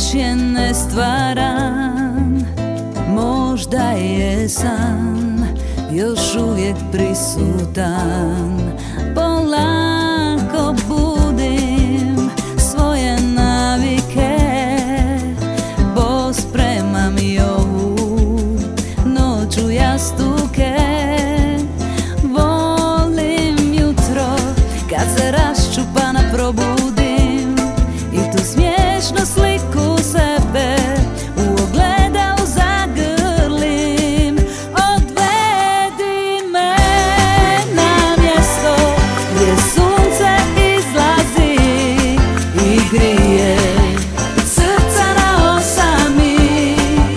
je ne stvaram, možda je san još uvijek prisutan. Polako budim svoje navike, pospremam i ovu noć u jastuke. Volim jutro kad se raščupana probudim i tu smiješnu sliku sebe u ogledalu zagrlim. Odvedi me na mjesto gdje sunce izlazi i grije srca na osami.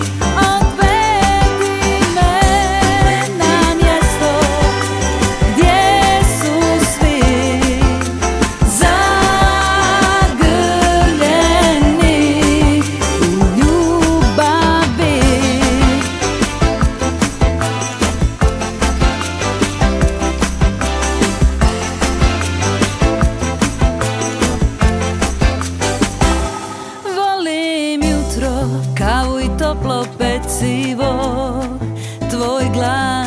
Odvedi me na mjesto gdje su svi zagrljeni u ljubavi. Volim jutro, kavu i toplo pecivo, tvoj glas